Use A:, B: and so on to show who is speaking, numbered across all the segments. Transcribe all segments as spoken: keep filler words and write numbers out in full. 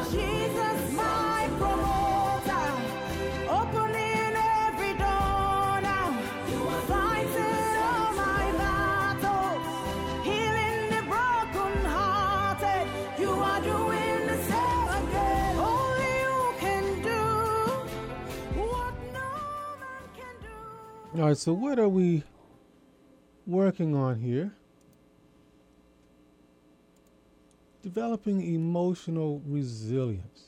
A: Jesus, my promoter, opening every door now. You are fighting all my battles, healing the broken-hearted. You are doing the same again. Only you can do what no man can do.
B: All right, so what are we working on here? Developing emotional resilience.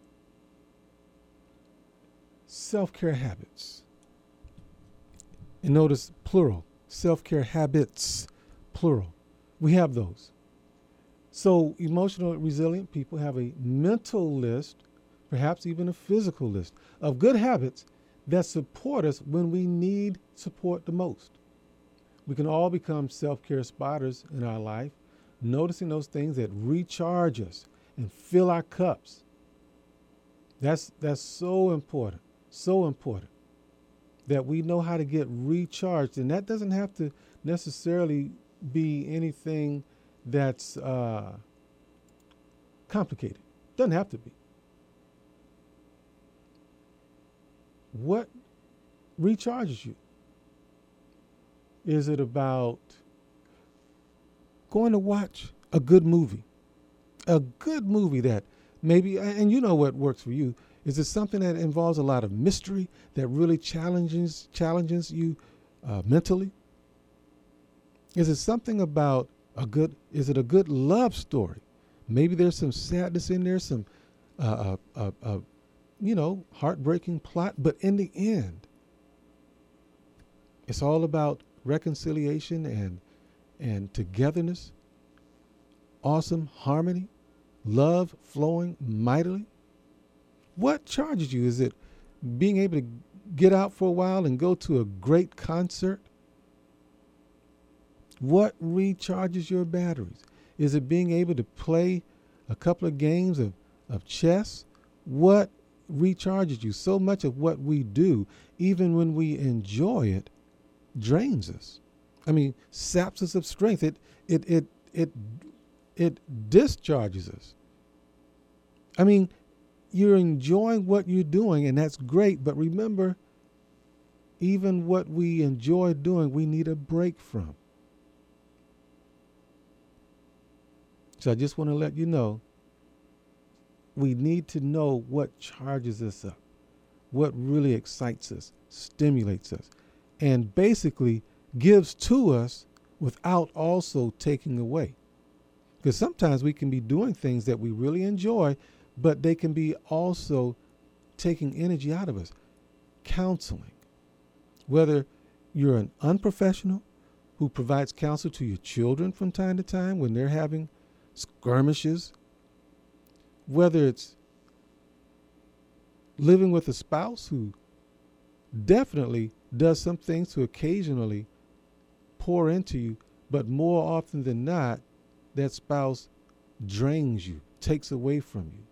B: Self-care habits. And notice plural. Self-care habits, plural. We have those. So emotional resilient people have a mental list, perhaps even a physical list, of good habits that support us when we need support the most. We can all become self-care spotters in our life, noticing those things that recharge us and fill our cups. That's that's so important, so important that we know how to get recharged. And that doesn't have to necessarily be anything that's uh, complicated. Doesn't have to be. What recharges you? Is it about going to watch a good movie? A good movie that maybe, and you know what works for you. Is it something that involves a lot of mystery that really challenges challenges you uh, mentally? Is it something about a good, is it a good love story? Maybe there's some sadness in there, some, uh, uh, uh, uh, you know, heartbreaking plot, but in the end, it's all about reconciliation and and togetherness, awesome harmony, love flowing mightily. What charges you? Is it being able to get out for a while and go to a great concert? What recharges your batteries? Is it being able to play a couple of games of, of chess? What recharges you? So much of what we do, even when we enjoy it, drains us. I mean, saps us of strength. It it it it it discharges us. I mean, you're enjoying what you're doing, and that's great. But remember, even what we enjoy doing, we need a break from. So I just want to let you know, we need to know what charges us up, what really excites us, stimulates us, and basically gives to us without also taking away. Because sometimes we can be doing things that we really enjoy, but they can be also taking energy out of us. Counseling. Whether you're an unprofessional who provides counsel to your children from time to time when they're having skirmishes, whether it's living with a spouse who definitely does some things to occasionally pour into you, but more often than not, that spouse drains you, takes away from you.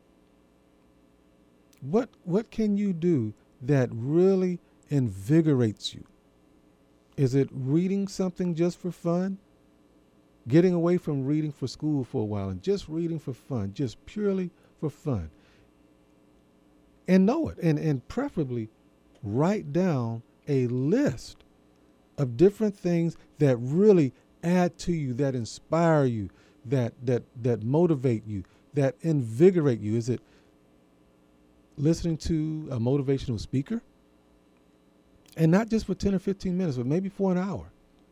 B: What what can you do that really invigorates you? Is it reading something just for fun? Getting away from reading for school for a while and just reading for fun, just purely for fun. And know it, and, and preferably write down a list of different things that really add to you, that inspire you, that that that motivate you, that invigorate you. Is it listening to a motivational speaker? And not just for ten or fifteen minutes, but maybe for an hour.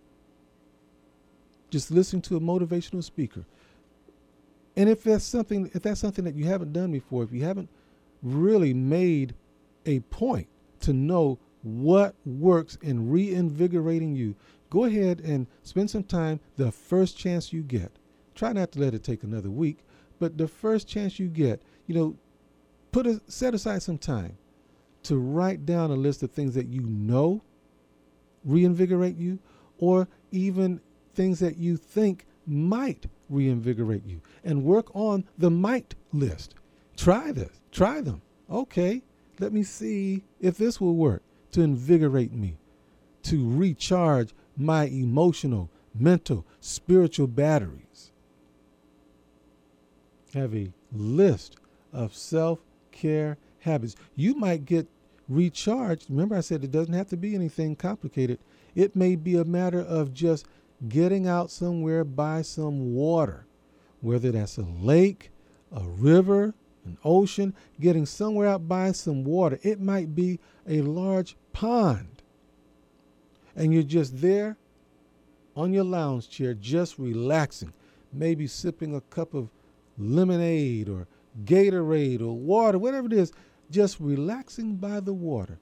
B: Just listening to a motivational speaker. And if that's something, if that's something that you haven't done before, if you haven't really made a point to know what works in reinvigorating you, go ahead and spend some time the first chance you get. Try not to let it take another week, but the first chance you get, you know, put a, set aside some time to write down a list of things that you know reinvigorate you, or even things that you think might reinvigorate you, and work on the might list. Try this, try them. Okay, let me see if this will work to invigorate me, to recharge my emotional, mental, spiritual batteries. Have a list of self-care habits. You might get recharged. Remember, I said it doesn't have to be anything complicated. It may be a matter of just getting out somewhere by some water, whether that's a lake, a river, an ocean, getting somewhere out by some water. It might be a large pond, and you're just there on your lounge chair, just relaxing, maybe sipping a cup of lemonade or Gatorade or water, whatever it is, just relaxing by the water.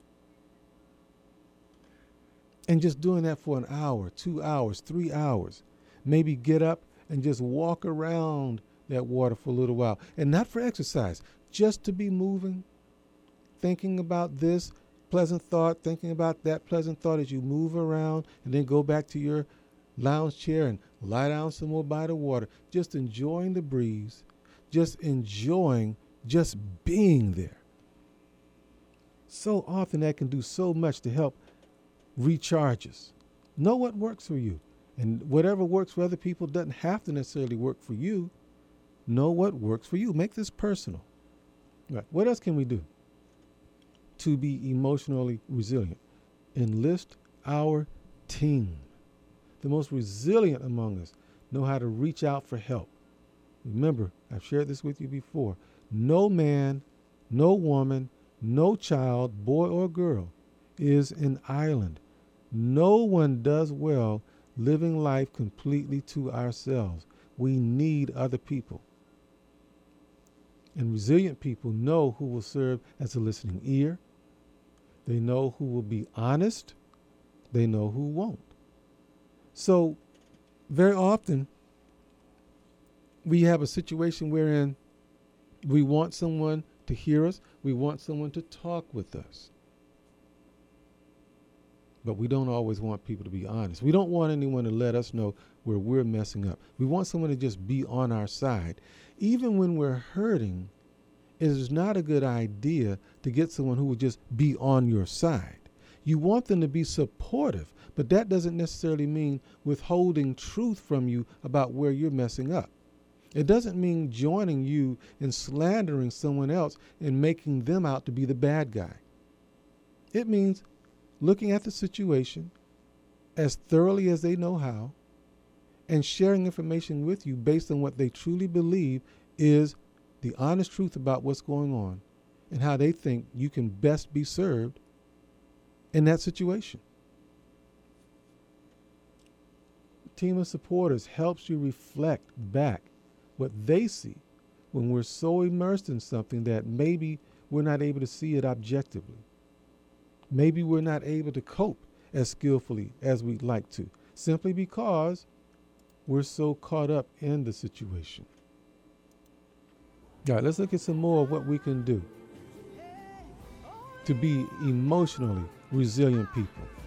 B: And just doing that for an hour, two hours, three hours. Maybe get up and just walk around that water for a little while. And not for exercise, just to be moving, thinking about this pleasant thought, thinking about that pleasant thought as you move around, and then go back to your lounge chair and lie down some more by the water. Just enjoying the breeze, just enjoying just being there. So often that can do so much to help recharge us. Know what works for you. And whatever works for other people doesn't have to necessarily work for you. Know what works for you. Make this personal. Right. What else can we do to be emotionally resilient? Enlist our team. The most resilient among us know how to reach out for help. Remember, I've shared this with you before. No man, no woman, no child, boy or girl, is an island. No one does well living life completely to ourselves. We need other people. And resilient people know who will serve as a listening ear. They know who will be honest. They know who won't. So very often we have a situation wherein we want someone to hear us. We want someone to talk with us. But we don't always want people to be honest. We don't want anyone to let us know where we're messing up. We want someone to just be on our side. Even when we're hurting, it is not a good idea to get someone who will just be on your side. You want them to be supportive, but that doesn't necessarily mean withholding truth from you about where you're messing up. It doesn't mean joining you in slandering someone else and making them out to be the bad guy. It means looking at the situation as thoroughly as they know how and sharing information with you based on what they truly believe is the honest truth about what's going on and how they think you can best be served in that situation. A team of supporters helps you reflect back what they see when we're so immersed in something that maybe we're not able to see it objectively. Maybe we're not able to cope as skillfully as we'd like to, simply because we're so caught up in the situation. All right, let's look at some more of what we can do to be emotionally resilient people.